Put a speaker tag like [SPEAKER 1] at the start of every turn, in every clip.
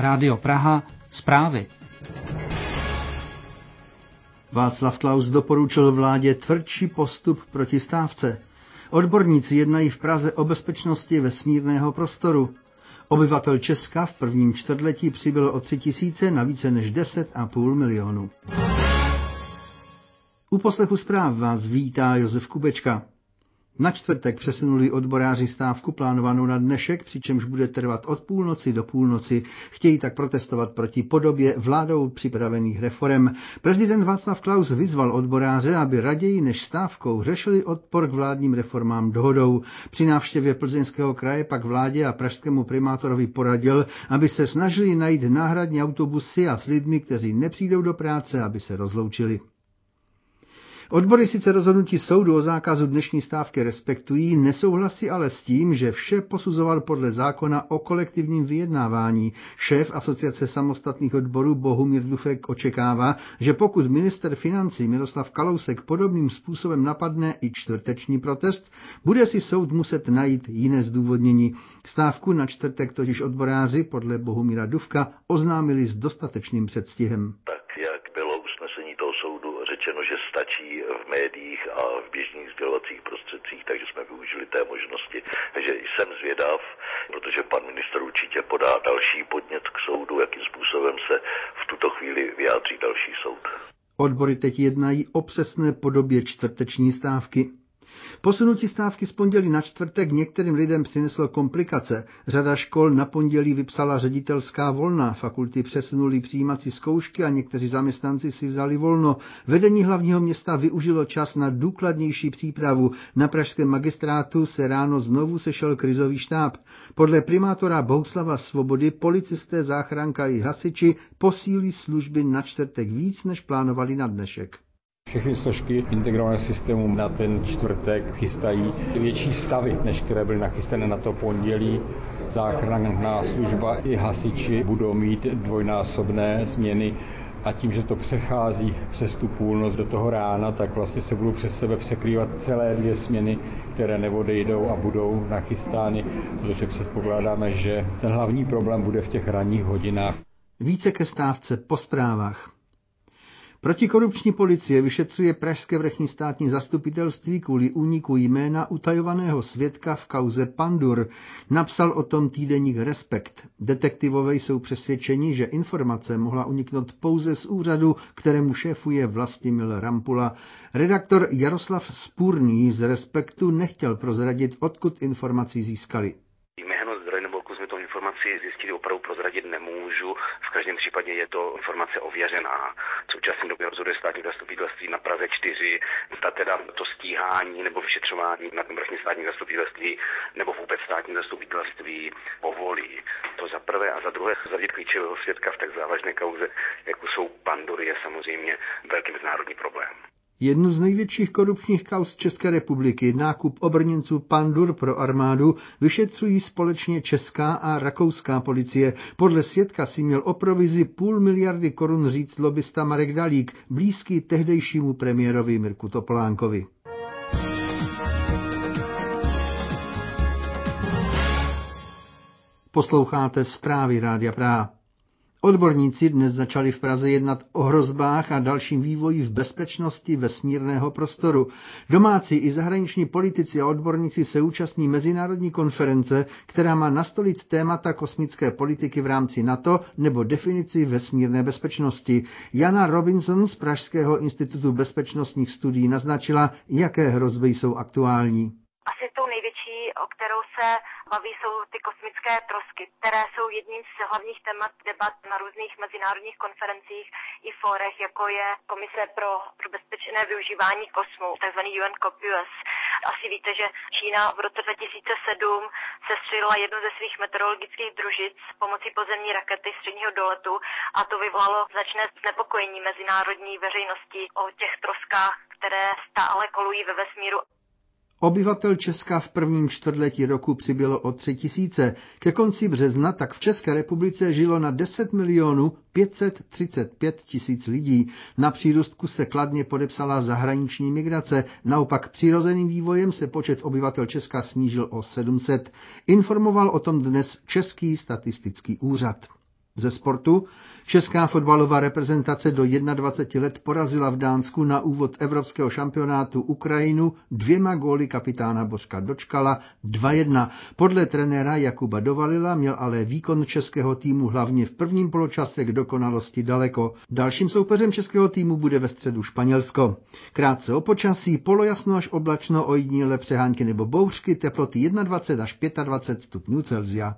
[SPEAKER 1] Rádio Praha, zprávy.
[SPEAKER 2] Václav Klaus doporučil vládě tvrdší postup proti stávce. Odborníci jednají v Praze o bezpečnosti vesmírného prostoru. Obyvatel Česka v prvním čtvrtletí přibylo o 3 000 na více než 10,5 milionu. U poslechu zpráv vás vítá Josef Kubečka. Na čtvrtek přesunuli odboráři stávku plánovanou na dnešek, přičemž bude trvat od půlnoci do půlnoci. Chtějí tak protestovat proti podobě vládou připravených reforem. Prezident Václav Klaus vyzval odboráře, aby raději než stávkou řešili odpor k vládním reformám dohodou. Při návštěvě Plzeňského kraje pak vládě a pražskému primátorovi poradil, aby se snažili najít náhradní autobusy a s lidmi, kteří nepřijdou do práce, aby se rozloučili. Odbory sice rozhodnutí soudu o zákazu dnešní stávky respektují, nesouhlasí ale s tím, že vše posuzoval podle zákona o kolektivním vyjednávání. Šéf Asociace samostatných odborů Bohumír Dufek očekává, že pokud ministr financí Miroslav Kalousek podobným způsobem napadne i čtvrteční protest, bude si soud muset najít jiné zdůvodnění. Stávku na čtvrtek totiž odboráři podle Bohumíra Dufka oznámili s dostatečným předstihem.
[SPEAKER 3] Řečeno, že stačí v médiích a v běžných sdělovacích prostředcích, takže jsme využili té možnosti, že jsem zvědav, protože pan ministr určitě podá další podnět k soudu, jakým způsobem se v tuto chvíli vyjádří další soud.
[SPEAKER 2] Odbory teď jednají o přesné podobě čtvrteční stávky. Posunutí stávky z pondělí na čtvrtek některým lidem přineslo komplikace. Řada škol na pondělí vypsala ředitelská volna, fakulty přesunuli přijímací zkoušky a někteří zaměstnanci si vzali volno. Vedení hlavního města využilo čas na důkladnější přípravu. Na pražském magistrátu se ráno znovu sešel krizový štáb. Podle primátora Bohuslava Svobody policisté, záchranka i hasiči posílí služby na čtvrtek víc, než plánovali na dnešek.
[SPEAKER 4] Všechny složky integrovaného systému na ten čtvrtek chystají větší stavy, než které byly nachystané na to pondělí. Záchranná služba i hasiči budou mít dvojnásobné změny a tím, že to přechází přes tu půlnoc do toho rána, tak vlastně se budou přes sebe překrývat celé dvě směny, které neodejdou a budou nachystány, protože předpokládáme, že ten hlavní problém bude v těch ranních hodinách.
[SPEAKER 2] Více ke stávce po zprávách. Protikorupční policie vyšetřuje pražské vrchní státní zastupitelství kvůli úniku jména utajovaného svědka v kauze Pandur. Napsal o tom týdeník Respekt. Detektivové jsou přesvědčeni, že informace mohla uniknout pouze z úřadu, kterému šéfuje Vlastimil Rampula. Redaktor Jaroslav Spůrný z Respektu nechtěl prozradit, odkud informaci získali.
[SPEAKER 5] Zjistit opravdu prozradit nemůžu. V každém případě je to informace ověřená. V současné době rozhoduje státní zastupitelství na Praze 4, zda teda to stíhání nebo vyšetřování na tom vrchním státním zastupitelství nebo vůbec státní zastupitelství povolí. To za prvé a za druhé zadit klíčového svědka v tak závažné kauze, jako jsou Pandury, je samozřejmě velký mezinárodní problém.
[SPEAKER 2] Jednu z největších korupčních kauz České republiky, nákup obrněnců Pandur pro armádu, vyšetřují společně česká a rakouská policie. Podle svědka si měl o provizi 500 miliardy korun říct lobista Marek Dalík, blízký tehdejšímu premiérovi Mirku Topolánkovi. Posloucháte zprávy Rádia Praha. Odborníci dnes začali v Praze jednat o hrozbách a dalším vývoji v bezpečnosti vesmírného prostoru. Domácí i zahraniční politici a odborníci se účastní mezinárodní konference, která má nastolit témata kosmické politiky v rámci NATO nebo definici vesmírné bezpečnosti. Jana Robinson z Pražského institutu bezpečnostních studií naznačila, jaké hrozby jsou aktuální.
[SPEAKER 6] Asi tou největší, o kterou se baví, jsou ty kosmické trosky, které jsou jedním z hlavních témat debat na různých mezinárodních konferencích i fórech, jako je Komise pro bezpečné využívání kosmu, takzvaný UN COPUOS. Asi víte, že Čína v roce 2007 sestřelila jednu ze svých meteorologických družic pomocí pozemní rakety středního doletu a to vyvolalo značné znepokojení mezinárodní veřejnosti o těch troskách, které stále kolují ve vesmíru.
[SPEAKER 2] Obyvatel Česka v prvním čtvrtletí roku přibylo o 3 000. Ke konci března tak v České republice žilo na 10 535 000 lidí. Na přírůstku se kladně podepsala zahraniční migrace. Naopak přirozeným vývojem se počet obyvatel Česka snížil o 700. Informoval o tom dnes Český statistický úřad. Ze sportu česká fotbalová reprezentace do 21 let porazila v Dánsku na úvod evropského šampionátu Ukrajinu 2 góly kapitána Bořka Dočkala 2-1. Podle trenéra Jakuba Dovalila měl ale výkon českého týmu hlavně v prvním poločase k dokonalosti daleko. Dalším soupeřem českého týmu bude ve středu Španělsko. Krátce o počasí, polojasno až oblačno, ojedinělé přehánky nebo bouřky, teploty 21 až 25 stupňů Celsia.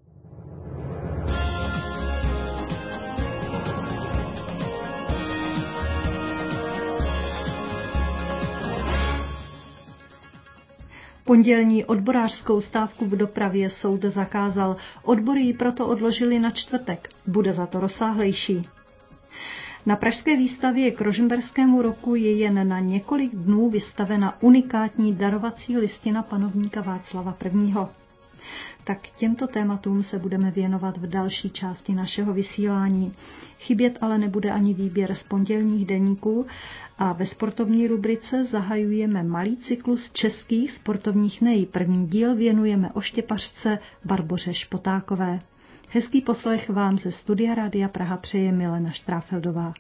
[SPEAKER 7] Pondělní odborářskou stávku v dopravě soud zakázal. Odbory ji proto odložili na čtvrtek. Bude za to rozsáhlejší. Na pražské výstavě k Rožmberskému roku je jen na několik dnů vystavena unikátní darovací listina panovníka Václava I. Tak těmto tématům se budeme věnovat v další části našeho vysílání. Chybět ale nebude ani výběr z pondělních deníků a ve sportovní rubrice zahajujeme malý cyklus českých sportovních nej. První díl věnujeme oštěpařce Barboře Špotákové. Hezký poslech vám ze studia Rádia Praha přeje Milena Štráfeldová.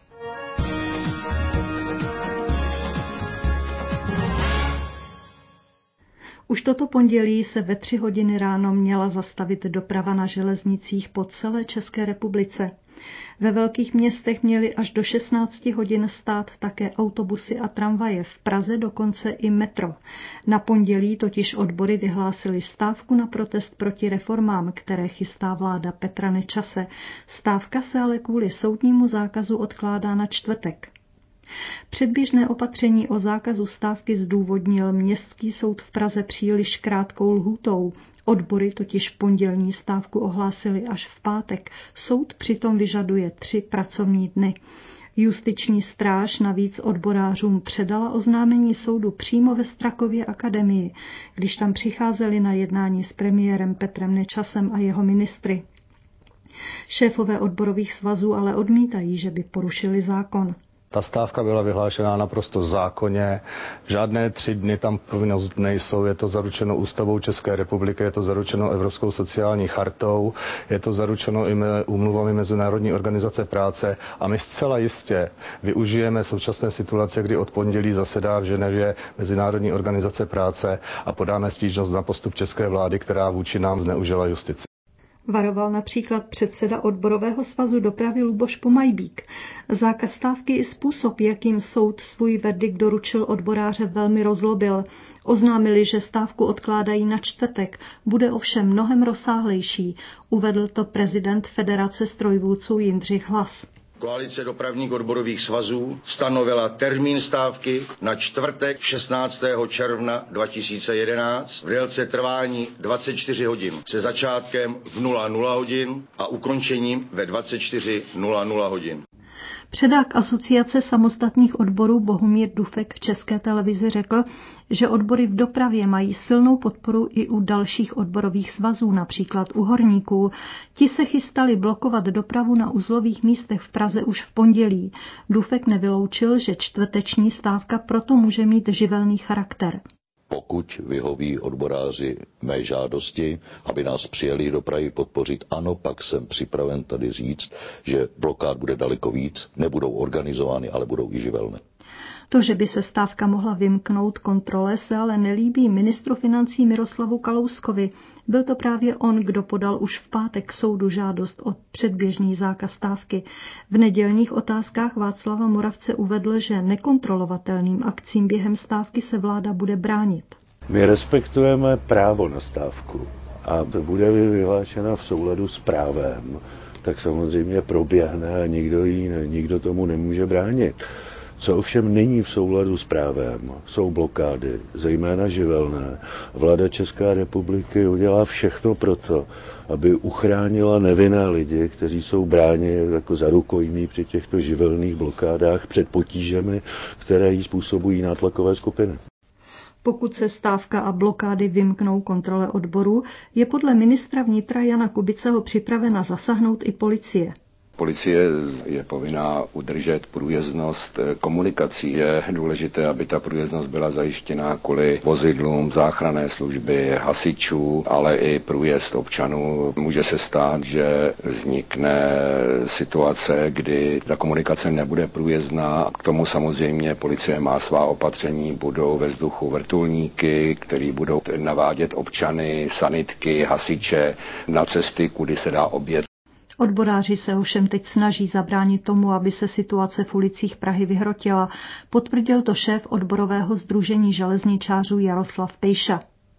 [SPEAKER 7] Už toto pondělí se ve 3 hodiny ráno měla zastavit doprava na železnicích po celé České republice. Ve velkých městech měly až do 16 hodin stát také autobusy a tramvaje, v Praze dokonce i metro. Na pondělí totiž odbory vyhlásily stávku na protest proti reformám, které chystá vláda Petra Nečase. Stávka se ale kvůli soudnímu zákazu odkládá na čtvrtek. Předběžné opatření o zákazu stávky zdůvodnil Městský soud v Praze příliš krátkou lhůtou. Odbory totiž pondělní stávku ohlásili až v pátek. Soud přitom vyžaduje 3 pracovní dny. Justiční stráž navíc odborářům předala oznámení soudu přímo ve Strakově akademii, když tam přicházeli na jednání s premiérem Petrem Nečasem a jeho ministry. Šéfové odborových svazů ale odmítají, že by porušili zákon.
[SPEAKER 8] Ta stávka byla vyhlášená naprosto zákonně, žádné 3 dny tam povinnost nejsou, je to zaručeno ústavou České republiky, je to zaručeno Evropskou sociální chartou, je to zaručeno i úmluvami Mezinárodní organizace práce a my zcela jistě využijeme současné situace, kdy od pondělí zasedá v Ženevě Mezinárodní organizace práce a podáme stížnost na postup české vlády, která vůči nám zneužila justici.
[SPEAKER 7] Varoval například předseda odborového svazu dopravy Luboš Pomajbík. Zákaz stávky i způsob, jakým soud svůj verdikt doručil odboráře, velmi rozlobil. Oznámili, že stávku odkládají na čtvrtek, bude ovšem mnohem rozsáhlejší, uvedl to prezident Federace strojvůdců Jindřich Hlas.
[SPEAKER 9] Koalice dopravních odborových svazů stanovila termín stávky na čtvrtek 16. června 2011 v délce trvání 24 hodin se začátkem v 00 hodin a ukončením ve 24:00 hodin.
[SPEAKER 7] Předák Asociace samostatných odborů Bohumír Dufek v České televizi řekl, že odbory v dopravě mají silnou podporu i u dalších odborových svazů, například u horníků. Ti se chystali blokovat dopravu na uzlových místech v Praze už v pondělí. Dufek nevyloučil, že čtvrteční stávka proto může mít živelný charakter.
[SPEAKER 10] Pokud vyhoví odboráři mé žádosti, aby nás přijeli do Prahy podpořit, ano, pak jsem připraven tady říct, že blokád bude daleko víc, nebudou organizovány, ale budou i živelné.
[SPEAKER 7] To, že by se stávka mohla vymknout kontrole, se ale nelíbí ministru financí Miroslavu Kalouskovi. Byl to právě on, kdo podal už v pátek soudu žádost o předběžný zákaz stávky. V nedělních otázkách Václava Moravce uvedl, že nekontrolovatelným akcím během stávky se vláda bude bránit.
[SPEAKER 11] My respektujeme právo na stávku a bude vyhlášena v souladu s právem, tak samozřejmě proběhne a nikdo tomu nemůže bránit. Co ovšem není v souladu s právem, jsou blokády, zejména živelné. Vláda České republiky udělá všechno proto, aby uchránila nevinné lidi, kteří jsou bráni jako za rukojmí při těchto živelných blokádách před potížemi, které jí způsobují nátlakové skupiny.
[SPEAKER 7] Pokud se stávka a blokády vymknou kontrole odborů, je podle ministra vnitra Jana Kubiceho připravena zasáhnout i policie.
[SPEAKER 12] Policie je povinná udržet průjezdnost komunikací. Je důležité, aby ta průjezdnost byla zajištěna kvůli vozidlům, záchranné služby, hasičů, ale i průjezd občanů. Může se stát, že vznikne situace, kdy ta komunikace nebude průjezdná. K tomu samozřejmě policie má svá opatření, budou ve vzduchu vrtulníky, který budou navádět občany, sanitky, hasiče na cesty, kudy se dá objet.
[SPEAKER 7] Odboráři se ovšem teď snaží zabránit tomu, aby se situace v ulicích Prahy vyhrotila. Potvrdil to šéf odborového sdružení železničářů Jaroslav Pejša.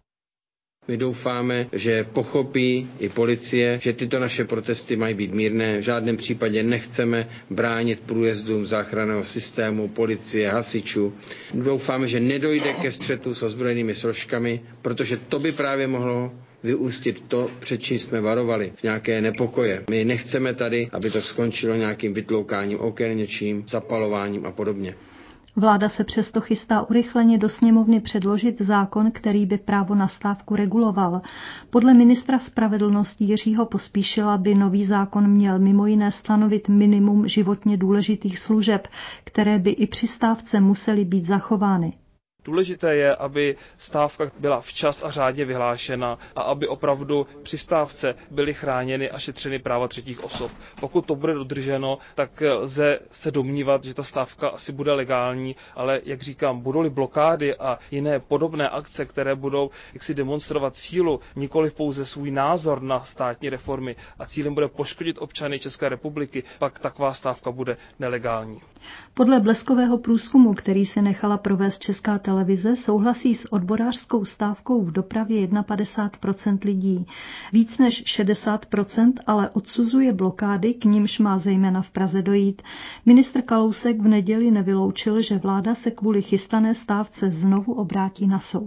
[SPEAKER 13] My doufáme, že pochopí i policie, že tyto naše protesty mají být mírné. V žádném případě nechceme bránit průjezdům záchranného systému, policie, hasičů. Doufáme, že nedojde ke střetu s ozbrojenými složkami, protože to by právě mohlo vyústit to, před čím jsme varovali, v nějaké nepokoje. My nechceme tady, aby to skončilo nějakým vytloukáním oken, něčím, zapalováním a podobně.
[SPEAKER 7] Vláda se přesto chystá urychleně do sněmovny předložit zákon, který by právo na stávku reguloval. Podle ministra spravedlnosti Jiřího Pospíšila by nový zákon měl mimo jiné stanovit minimum životně důležitých služeb, které by i při stávce musely být zachovány.
[SPEAKER 14] Důležité je, aby stávka byla včas a řádně vyhlášena a aby opravdu při stávce byly chráněny a šetřeny práva třetích osob. Pokud to bude dodrženo, tak lze se domnívat, že ta stávka asi bude legální, ale jak říkám, budou-li blokády a jiné podobné akce, které budou jaksi demonstrovat sílu, nikoliv pouze svůj názor na státní reformy a cílem bude poškodit občany České republiky, pak taková stávka bude nelegální.
[SPEAKER 7] Podle bleskového průzkumu, který se nechala provést Česká televize, souhlasí s odborářskou stávkou v dopravě 51% lidí. Víc než 60% ale odsuzuje blokády, k nimž má zejména v Praze dojít. Ministr Kalousek v neděli nevyloučil, že vláda se kvůli chystané stávce znovu obrátí na soud.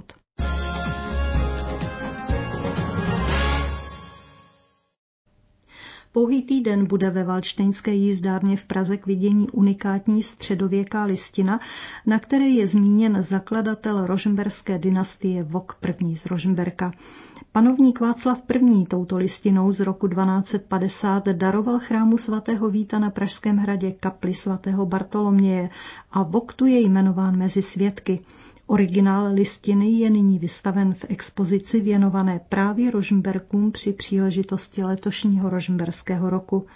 [SPEAKER 7] Pouhý týden bude ve Valdštejnské jízdárně v Praze k vidění unikátní středověká listina, na které je zmíněn zakladatel rožmberské dynastie Vok I. z Rožmberka. Panovník Václav I. touto listinou z roku 1250 daroval chrámu svatého Víta na Pražském hradě kapli svatého Bartoloměje a Vok tu je jmenován mezi svědky. Originál listiny je nyní vystaven v expozici věnované právě Rožmberkům při příležitosti letošního rožmberského roku.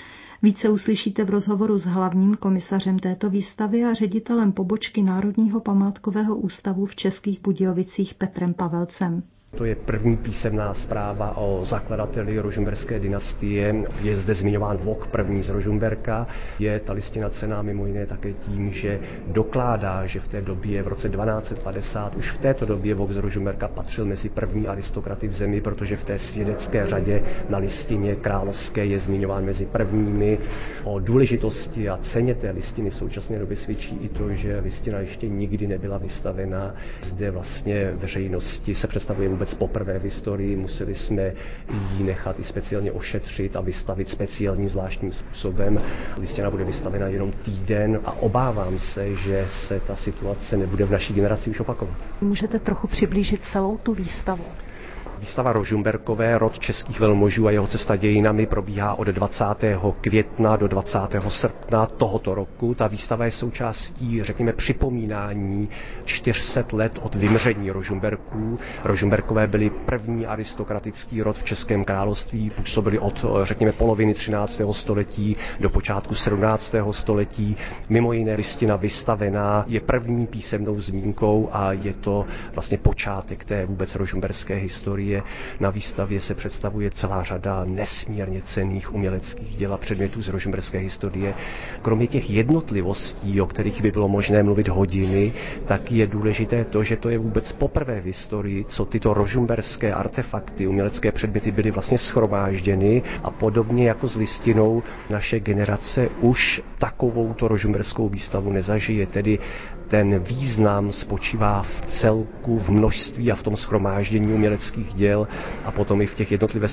[SPEAKER 7] Více uslyšíte v rozhovoru s hlavním komisařem této výstavy a ředitelem pobočky Národního památkového ústavu v Českých Budějovicích Petrem Pavelcem.
[SPEAKER 15] To je první písemná zpráva o zakladateli rožmberské dynastie. Je zde zmiňován Vok I. z Rožmberka. Je ta listina cenná mimo jiné také tím, že dokládá, že v té době, v roce 1250, už v této době Vok z Rožmberka patřil mezi první aristokraty v zemi, protože v té svědecké řadě na listině královské je zmiňován mezi prvními. O důležitosti a ceně té listiny v současné době svědčí i to, že listina ještě nikdy nebyla vystavena zde vlastně veřejnosti. Se představuje vůbec poprvé v historii, museli jsme ji nechat i speciálně ošetřit a vystavit speciálním zvláštním způsobem. Listina bude vystavena jenom týden a obávám se, že se ta situace nebude v naší generaci už opakovat.
[SPEAKER 7] Můžete trochu přiblížit celou tu výstavu?
[SPEAKER 15] Výstava Rožmberkové, rod českých velmožů a jeho cesta dějinami probíhá od 20. května do 20. srpna tohoto roku. Ta výstava je součástí, řekněme, připomínání 400 let od vymření Rožmberků. Rožmberkové byli první aristokratický rod v Českém království, působili od, řekněme, poloviny 13. století do počátku 17. století. Mimo jiné listina vystavená je první písemnou zmínkou a je to vlastně počátek té vůbec rožmberské historie. Na výstavě se představuje celá řada nesmírně cenných uměleckých děl a předmětů z rožmberské historie. Kromě těch jednotlivostí, o kterých by bylo možné mluvit hodiny, tak je důležité to, že to je vůbec poprvé v historii, co tyto rožmberské artefakty, umělecké předměty byly vlastně shromážděny a podobně jako s listinou naše generace už takovouto rožmberskou výstavu nezažije. Tedy ten význam spočívá v celku, v množství a v tom shromáždění uměleckých děl a potom i v těch jednotlivostech.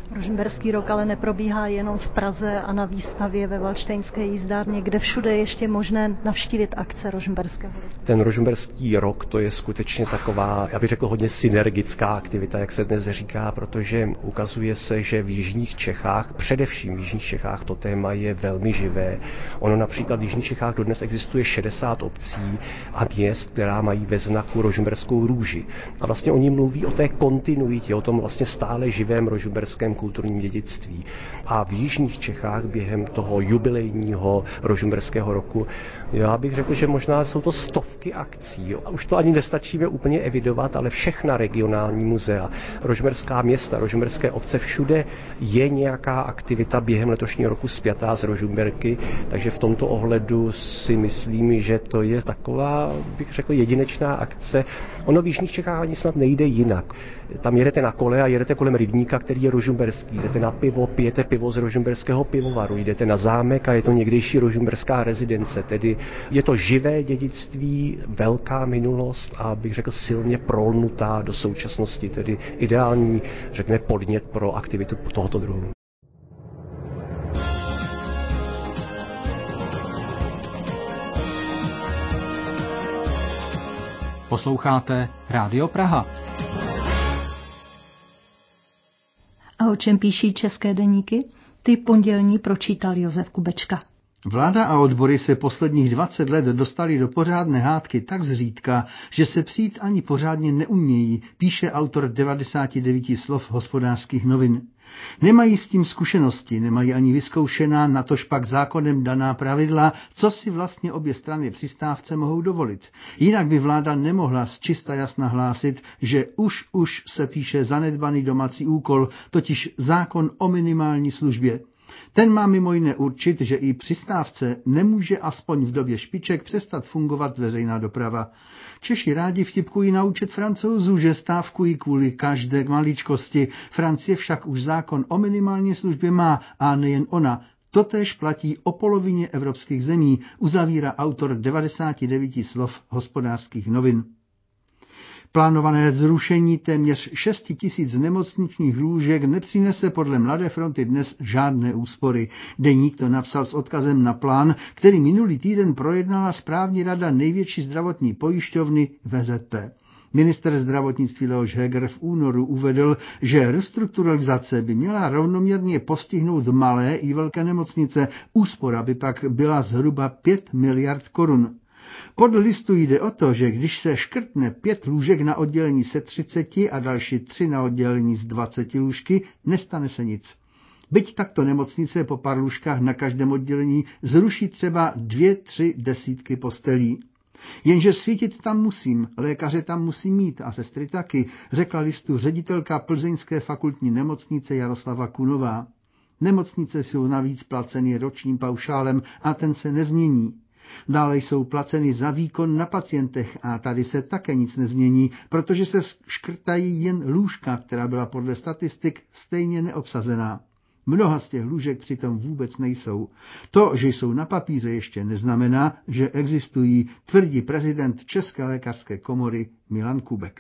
[SPEAKER 7] Rožmberský rok ale neprobíhá jenom v Praze a na výstavě ve Valdštejnské jízdárně, kde všude je ještě možné navštívit akce Rožmberského roku.
[SPEAKER 15] Ten Rožmberský rok, to je skutečně taková, já bych řekl, hodně synergická aktivita, jak se dnes říká, protože ukazuje se, že v jižních Čechách, především v jižních Čechách, to téma je velmi živé. Ono například v jižních Čechách dodnes existuje 60 obcí a měst, která mají ve znaku rožmberskou růži. A vlastně oni mluví o té kontinuitě, o tom vlastně stále živém rožmberském kulturním dědictví. A v jižních Čechách během toho jubilejního rožmberského roku, já bych řekl, že možná jsou to stovky akcí. A už to ani nestačíme úplně evidovat, ale všechna regionální muzea, rožmberská města, rožmberské obce, všude je nějaká aktivita během letošního roku spjatá s Rožmberky, takže v tomto ohledu si myslím, že to je taková, bych řekl, jedinečná akce. Ono v jižních Čechách ani snad nejde jinak. Tam jedete na kole a jedete kolem rybníka, který je rožmberský. Jdete na pivo, pijete pivo z rožmberského pivovaru, jdete na zámek a je to někdejší rožmberská rezidence. Tedy je to živé dědictví, velká minulost a bych řekl silně prolnutá do současnosti, tedy ideální, řekněme, podnět pro aktivitu tohoto druhu.
[SPEAKER 1] Posloucháte Rádio Praha.
[SPEAKER 7] A o čem píší české deníky? Ty pondělní pročítal Josef Kubečka.
[SPEAKER 2] Vláda a odbory se posledních 20 let dostali do pořádné hádky tak zřídka, že se přijít ani pořádně neumějí, píše autor 99 slov Hospodářských novin. Nemají s tím zkušenosti, nemají ani vyzkoušená, natož pak zákonem daná pravidla, co si vlastně obě strany při stávce mohou dovolit. Jinak by vláda nemohla zčista jasna hlásit, že už se píše zanedbaný domácí úkol, totiž zákon o minimální službě. Ten má mimo jiné určit, že i při stávce nemůže aspoň v době špiček přestat fungovat veřejná doprava. Češi rádi vtipkují na účet Francouzů, že stávkují kvůli každé maličkosti. Francie však už zákon o minimální službě má a nejen ona. Totéž platí o polovině evropských zemí, uzavírá autor 99 slov Hospodářských novin. Plánované zrušení téměř 6 000 nemocničních lůžek nepřinese podle Mladé fronty dnes žádné úspory. Deník to napsal s odkazem na plán, který minulý týden projednala správní rada největší zdravotní pojišťovny VZP. Minister zdravotnictví Leoš Heger v únoru uvedl, že restrukturalizace by měla rovnoměrně postihnout malé i velké nemocnice, úspora by pak byla zhruba 5 miliard korun. Podle listu jde o to, že když se škrtne 5 lůžek na oddělení se 30 a další 3 na oddělení z 20 lůžky, nestane se nic. Byť takto nemocnice po pár lůžkách na každém oddělení zruší třeba 2-3 desítky postelí. Jenže svítit tam musím, lékaře tam musím mít a sestry taky, řekla listu ředitelka plzeňské fakultní nemocnice Jaroslava Kunová. Nemocnice jsou navíc placeny ročním paušálem a ten se nezmění. Dále jsou placeny za výkon na pacientech a tady se také nic nezmění, protože se škrtají jen lůžka, která byla podle statistik stejně neobsazená. Mnoha z těch lůžek přitom vůbec nejsou. To, že jsou na papíře, ještě neznamená, že existují, tvrdí prezident České lékařské komory Milan Kubek.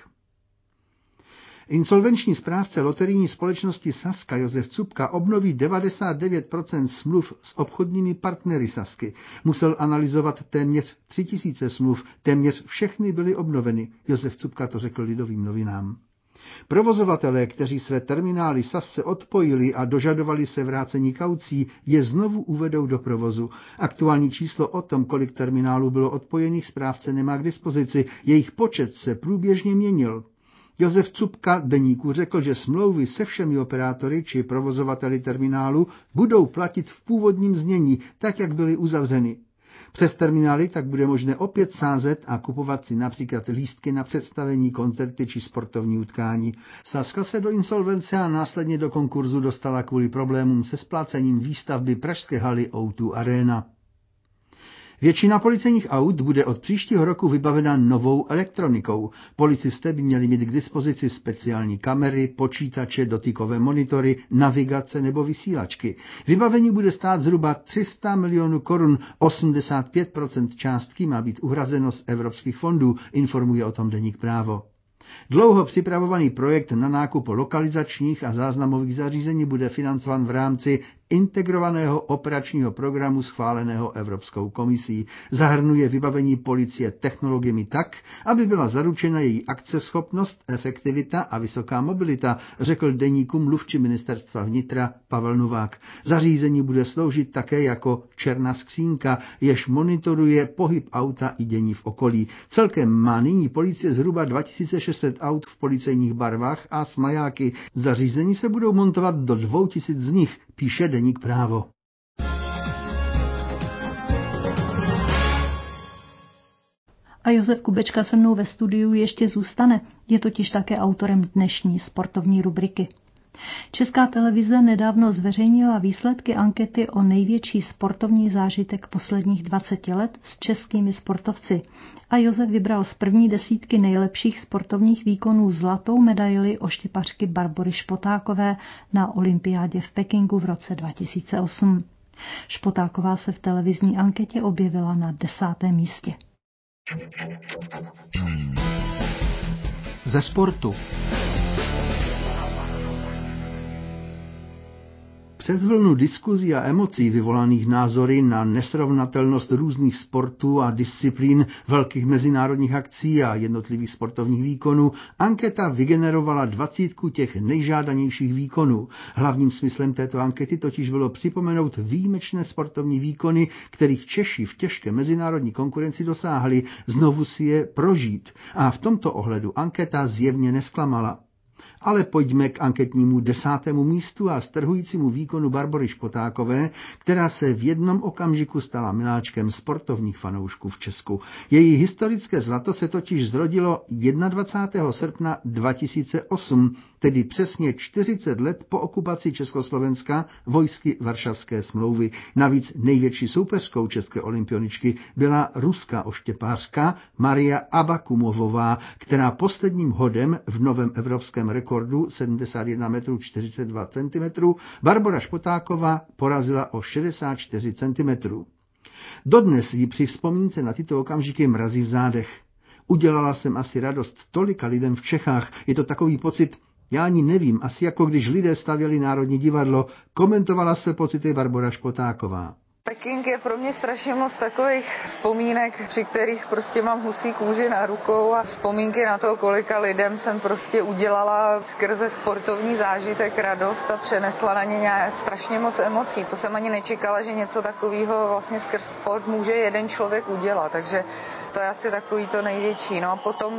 [SPEAKER 2] Insolvenční správce loterijní společnosti Sazka Josef Cupka obnoví 99% smluv s obchodními partnery Sazky. Musel analyzovat téměř 3000 smluv, téměř všechny byly obnoveny. Josef Cupka to řekl Lidovým novinám. Provozovatelé, kteří své terminály Sazce odpojili a dožadovali se vrácení kaucí, je znovu uvedou do provozu. Aktuální číslo o tom, kolik terminálů bylo odpojených, správce nemá k dispozici, jejich počet se průběžně měnil. Josef Cupka deníku řekl, že smlouvy se všemi operátory či provozovateli terminálu budou platit v původním znění, tak jak byly uzavřeny. Přes terminály tak bude možné opět sázet a kupovat si například lístky na představení, koncerty či sportovní utkání. Sazka se do insolvence a následně do konkurzu dostala kvůli problémům se splácením výstavby pražské haly O2 Arena. Většina policejních aut bude od příštího roku vybavena novou elektronikou. Policisté by měli mít k dispozici speciální kamery, počítače, dotykové monitory, navigace nebo vysílačky. Vybavení bude stát zhruba 300 milionů korun, 85% částky má být uhrazeno z evropských fondů, informuje o tom deník Právo. Dlouho připravovaný projekt na nákup lokalizačních a záznamových zařízení bude financován v rámci integrovaného operačního programu schváleného Evropskou komisí. Zahrnuje vybavení policie technologiemi tak, aby byla zaručena její akceschopnost, efektivita a vysoká mobilita, řekl deníku mluvčí ministerstva vnitra Pavel Novák. Zařízení bude sloužit také jako černá skřínka, jež monitoruje pohyb auta i dění v okolí. Celkem má nyní policie zhruba 2600 aut v policejních barvách a s majáky. Zařízení se budou montovat do 2000 z nich, píše deník Právo.
[SPEAKER 7] A Josef Kubečka se mnou ve studiu ještě zůstane. Je totiž také autorem dnešní sportovní rubriky. Česká televize nedávno zveřejnila výsledky ankety o největší sportovní zážitek posledních 20 let s českými sportovci. A Josef vybral z první desítky nejlepších sportovních výkonů zlatou medaili oštěpařky Barbory Špotákové na olympiádě v Pekingu v roce 2008. Špotáková se v televizní anketě objevila na 10. místě.
[SPEAKER 1] Ze sportu.
[SPEAKER 2] Přes vlnu diskuzí a emocí vyvolaných názory na nesrovnatelnost různých sportů a disciplín, velkých mezinárodních akcí a jednotlivých sportovních výkonů, anketa vygenerovala 20 těch nejžádanějších výkonů. Hlavním smyslem této ankety totiž bylo připomenout výjimečné sportovní výkony, kterých Češi v těžké mezinárodní konkurenci dosáhli, znovu si je prožít. A v tomto ohledu anketa zjevně nesklamala. Ale pojďme k anketnímu 10. místu a strhujícímu výkonu Barbory Špotákové, která se v jednom okamžiku stala miláčkem sportovních fanoušků v Česku. Její historické zlato se totiž zrodilo 21. srpna 2008, tedy přesně 40 let po okupaci Československa vojsky Varšavské smlouvy. Navíc největší soupeřkou české olympioničky byla ruská oštěpářka Maria Abakumovová, která posledním hodem v novém evropském rekordu 71 metrů 42 cm Barbora Špotáková porazila o 64 cm. Dodnes jí při vzpomínce na tyto okamžiky mrazí v zádech. Udělala jsem asi radost tolika lidem v Čechách. Je to takový pocit, já ani nevím, asi jako když lidé stavěli Národní divadlo, komentovala své pocity Barbora Špotáková.
[SPEAKER 16] Peking je pro mě strašně moc takových vzpomínek, při kterých prostě mám husí kůži na rukou a vzpomínky na to, kolika lidem jsem prostě udělala skrze sportovní zážitek radost a přenesla na ně strašně moc emocí. To jsem ani nečekala, že něco takového vlastně skrz sport může jeden člověk udělat, takže to je asi takový to největší. No a potom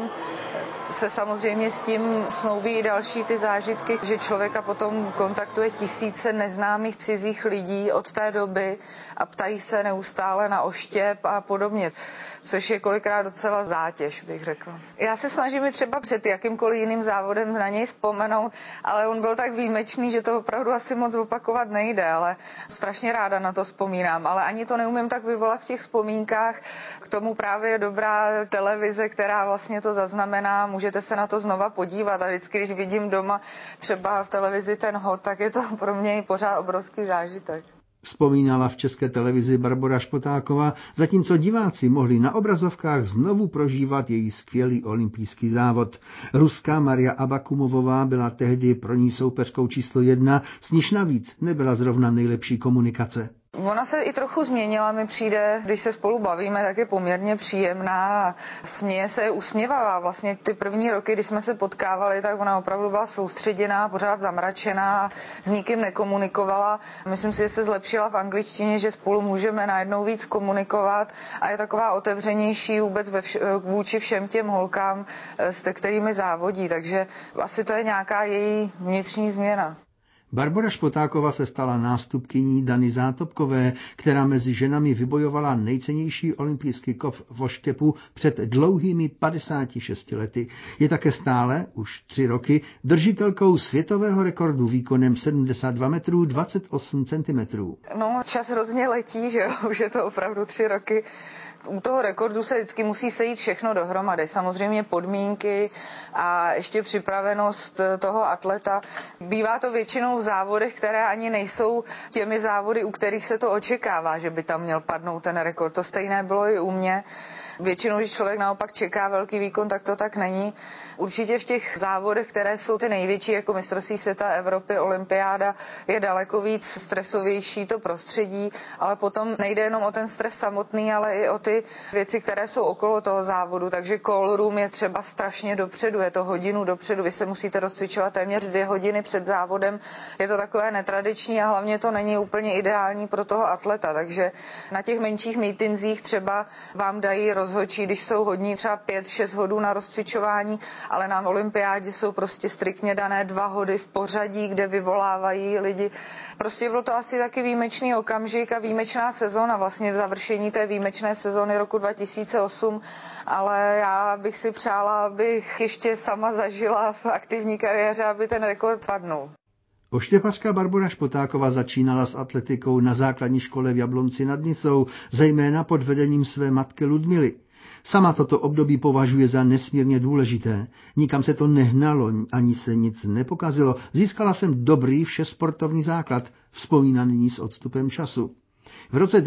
[SPEAKER 16] se samozřejmě s tím snoubí i další ty zážitky, že člověka potom kontaktuje tisíce neznámých cizích lidí od té doby a ptají se neustále na oštěp a podobně, což je kolikrát docela zátěž, bych řekla. Já se snažím i třeba před jakýmkoliv jiným závodem na něj vzpomenout, ale on byl tak výjimečný, že to opravdu asi moc opakovat nejde, ale strašně ráda na to vzpomínám, ale ani to neumím tak vyvolat v těch vzpomínkách. K tomu právě je dobrá televize, která vlastně to zaznamená, můžete se na to znova podívat a vždycky, když vidím doma třeba v televizi ten hod, tak je to pro mě pořád obrovský zážitek.
[SPEAKER 2] Vzpomínala v České televizi Barbora Špotáková, zatímco diváci mohli na obrazovkách znovu prožívat její skvělý olympijský závod. Ruská Maria Abakumovová byla tehdy pro ní soupeřkou číslo 1, s níž navíc nebyla zrovna nejlepší komunikace.
[SPEAKER 16] Ona se i trochu změnila, mi přijde, když se spolu bavíme, tak je poměrně příjemná, směje se, usměvavá. Vlastně ty první roky, když jsme se potkávali, tak ona opravdu byla soustředěná, pořád zamračená, s nikým nekomunikovala. Myslím si, že se zlepšila v angličtině, že spolu můžeme najednou víc komunikovat a je taková otevřenější vůbec vůči všem těm holkám, s kterými závodí, takže asi to je nějaká její vnitřní změna.
[SPEAKER 2] Barbora Špotáková se stala nástupkyní Dany Zátopkové, která mezi ženami vybojovala nejcennější olympijský kov v oštěpu před dlouhými 56 lety. Je také stále, už 3 roky, držitelkou světového rekordu výkonem 72 metrů 28 cm.
[SPEAKER 16] No, čas hrozně letí, že jo, už je to opravdu 3 roky. U toho rekordu se vždycky musí sejít všechno dohromady. Samozřejmě podmínky a ještě připravenost toho atleta. Bývá to většinou v závodech, které ani nejsou těmi závody, u kterých se to očekává, že by tam měl padnout ten rekord. To stejné bylo i u mě. Většinou, když člověk naopak čeká velký výkon, tak to tak není. Určitě v těch závodech, které jsou ty největší, jako mistrovství světa, Evropy, olympiáda, je daleko víc stresovější to prostředí, ale potom nejde jenom o ten stres samotný, ale i o ty věci, které jsou okolo toho závodu. Takže call room je třeba strašně dopředu, je to hodinu dopředu, vy se musíte rozcvičovat téměř 2 hodiny před závodem. Je to takové netradiční a hlavně to není úplně ideální pro toho atleta, takže na těch menších meetingzích třeba vám dají rozhodčí, když jsou hodní, třeba 5-6 hodů na rozcvičování, ale na olympiádě jsou prostě striktně dané 2 hody v pořadí, kde vyvolávají lidi. Prostě byl to asi taky výjimečný okamžik a výjimečná sezóna, vlastně v završení té výjimečné sezóny roku 2008, ale já bych si přála, abych ještě sama zažila v aktivní kariéře, aby ten rekord padnul.
[SPEAKER 2] Oštěpařka Barbora Špotáková začínala s atletikou na základní škole v Jablonci nad Nisou, zejména pod vedením své matky Ludmily. Sama toto období považuje za nesmírně důležité. Nikam se to nehnalo, ani se nic nepokazilo. Získala jsem dobrý všesportovní základ, vzpomíná nyní s odstupem času. V roce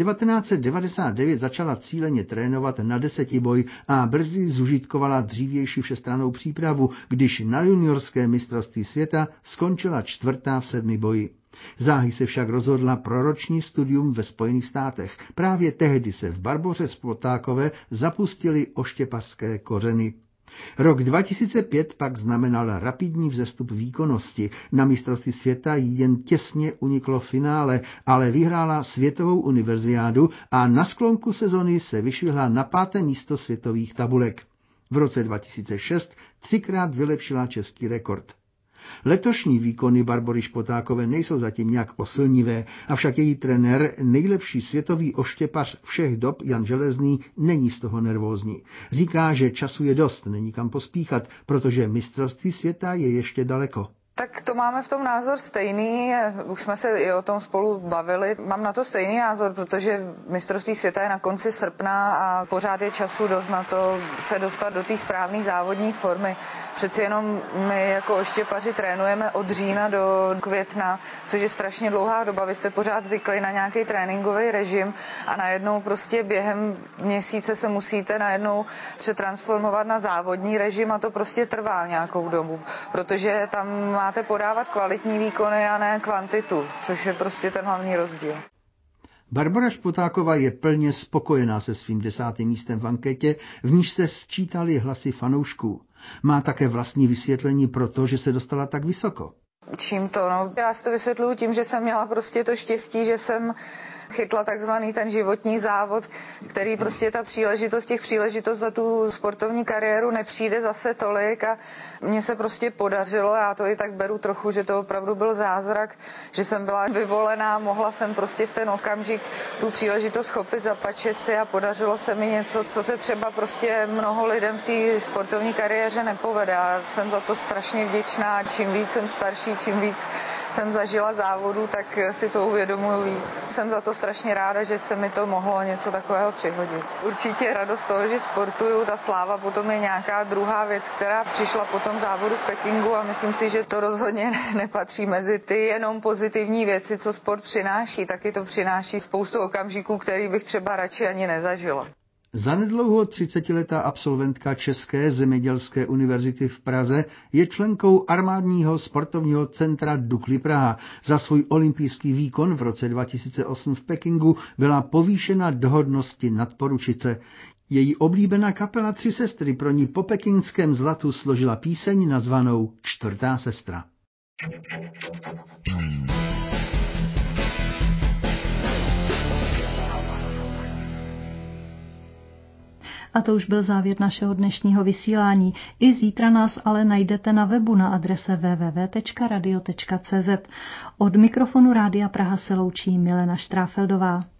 [SPEAKER 2] 1999 začala cíleně trénovat na desetiboj a brzy zužitkovala dřívější všestrannou přípravu, když na juniorské mistrovství světa skončila 4. v 7 boji. Záhy se však rozhodla pro roční studium ve Spojených státech. Právě tehdy se v Barboře Špotákové zapustily oštěpařské kořeny. Rok 2005 pak znamenal rapidní vzestup výkonnosti. Na mistrovství světa jí jen těsně uniklo finále, ale vyhrála světovou univerziádu a na sklonku sezony se vyšvihla na 5. místo světových tabulek. V roce 2006 3krát vylepšila český rekord. Letošní výkony Barbory Špotákové nejsou zatím nějak posilnivé, avšak její trenér, nejlepší světový oštěpař všech dob Jan Železný, není z toho nervózní. Říká, že času je dost, není kam pospíchat, protože mistrovství světa je ještě daleko.
[SPEAKER 16] Tak to máme v tom názor stejný, už jsme se i o tom spolu bavili. Mám na to stejný názor, protože mistrovství světa je na konci srpna a pořád je času dost na to se dostat do té správné závodní formy. Přeci jenom my jako oštěpaři trénujeme od října do května, což je strašně dlouhá doba. Vy jste pořád zvykli na nějaký tréninkový režim a najednou prostě během měsíce se musíte najednou přetransformovat na závodní režim a to prostě trvá nějakou dobu, protože tam máte podávat kvalitní výkony a ne kvantitu, což je prostě ten hlavní rozdíl.
[SPEAKER 2] Barbora Špotáková je plně spokojená se svým 10. místem v anketě, v níž se sčítaly hlasy fanoušků. Má také vlastní vysvětlení pro to, že se dostala tak vysoko.
[SPEAKER 16] Čím to? No, já si to vysvětluji tím, že jsem měla prostě to štěstí, že jsem chytla takzvaný ten životní závod, který prostě ta příležitost, těch příležitostí za tu sportovní kariéru nepřijde zase tolik a mně se prostě podařilo, já to i tak beru trochu, že to opravdu byl zázrak, že jsem byla vyvolená, mohla jsem prostě v ten okamžik tu příležitost chopit, zapačit si a podařilo se mi něco, co se třeba prostě mnoho lidem v té sportovní kariéře nepovede a jsem za to strašně vděčná, čím víc jsem starší, čím víc jsem zažila závodu, tak si to uvědomuji víc. Jsem za to strašně ráda, že se mi to mohlo něco takového přihodit. Určitě radost toho, že sportuju, ta sláva potom je nějaká druhá věc, která přišla po tom závodu v Pekingu a myslím si, že to rozhodně nepatří mezi ty jenom pozitivní věci, co sport přináší, taky to přináší spoustu okamžiků, který bych třeba radši ani nezažila.
[SPEAKER 2] Zanedlouho 30letá absolventka České zemědělské univerzity v Praze je členkou armádního sportovního centra Dukly Praha. Za svůj olympijský výkon v roce 2008 v Pekingu byla povýšena do hodnosti nadporučice. Její oblíbená kapela Tři sestry pro ní po pekingském zlatu složila píseň nazvanou Čtvrtá sestra.
[SPEAKER 7] A to už byl závěr našeho dnešního vysílání. I zítra nás ale najdete na webu na adrese www.radio.cz. Od mikrofonu Rádia Praha se loučí Milena Štráfeldová.